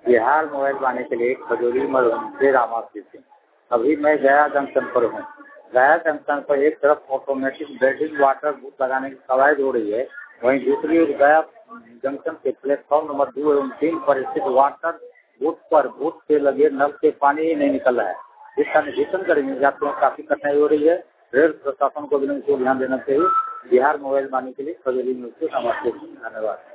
Bihar mobile पाने के लिए खजूरी मधुबन से रामाश्री सिंह। अभी मैं गया जंक्शन पर हूँ। गया जंक्शन पर एक तरफ ऑटोमेटिक ड्रिंकिंग वाटर बूथ लगाने की कवायद हो रही है, वहीं दूसरी ओर गया जंक्शन के प्लेटफॉर्म नंबर 2 एवं 3 पर स्थित वाटर बूथ से लगे नल से पानी ही नहीं निकल रहा है, जिसका निरीक्षण करने यात्रियों को काफी कठिनाई हो रही है। रेल प्रशासन को भी ध्यान देना चाहिए। बिहार मोबाइल पाने के लिए खजूरी में धन्यवाद।